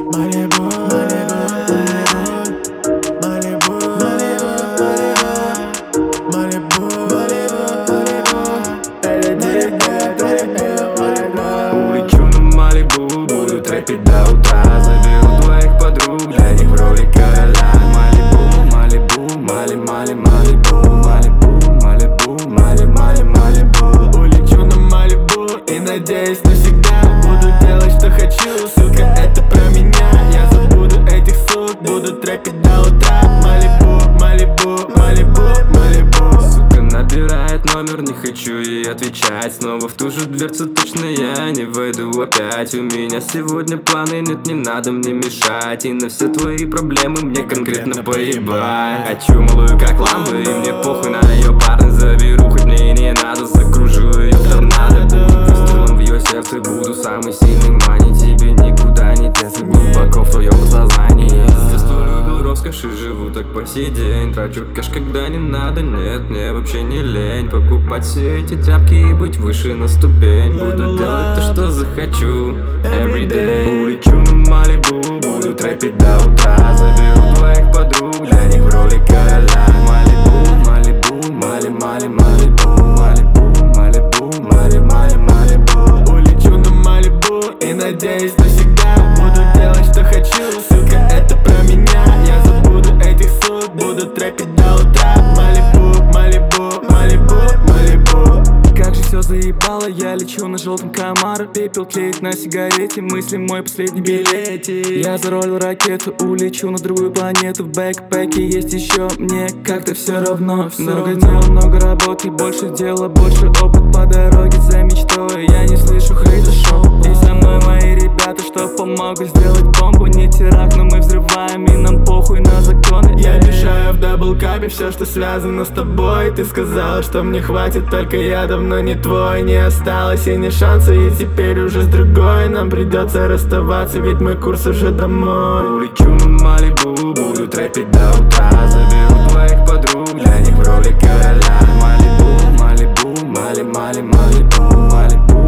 Малибу, Малибу, Малибу, Малибу, Улечу на Малибу, буду трэпить до утра. Заберу твоих подруг, для них в роли короля. Малибу, Малибу, Малибу, Малибу, Малибу. улечу на Малибу и надеюсь навсегда буду делать, что хочу, сука, это про меня. Я забуду этих сук, буду трэпить до утра. Малибу, Малибу, Малибу. Сука набирает номер, не хочу ей отвечать. Снова в ту же дверцу точно я не войду опять. У меня сегодня планы, нет, не надо мне мешать. И на все твои проблемы мне конкретно поебать. Хочу малую как ламбу, и мне похуй на ее парня. Заберу, хоть мне и не надо, закружу ее в торнадо. Буду выстрелом в ее сердце, буду самый сильный в мане. Тебе никуда не деться, глубоко в твоем сознании. С детства любил роскошь и живу так по сей день. Трачу кэш, когда не надо, нет, мне вообще не лень покупать все эти тряпки и быть выше на ступень. Буду делать то, что захочу, everyday. Улечу на Малибу, буду трэпить до утра. Заберу твоих подруг, для них в роли короля. Малибу, Малибу. Улечу на Малибу и надеюсь навсегда буду делать, что хочу, сука, это про меня. Я забуду этих сук, буду трэпить до утра. Малибу. Как же все заебало, я лечу на желтом Камаро. Пепел тлеет на сигарете, мысли мой последний билетик. Я заролил ракету, улечу на другую планету. В бэкпэке есть еще, мне как-то все равно. Много дел, много работы, больше дела, больше опыт по дороге за мечтой. Я не слышу хейта шоу. И со мной мои ребята, что помогут сделать бомбу. Не теракт, но мы взрываем, и нам похуй на законы. Я обещаю в даблкапе все, что связано с тобой. Ты сказала, что мне хватит, только я давно не твой. Не осталось и ни шанса, и теперь уже с другой нам придется расставаться, ведь мой курс уже домой. Улечу на Малибу, буду трэпить до утра. Заберу твоих подруг, для них в роли короля. Малибу, Малибу.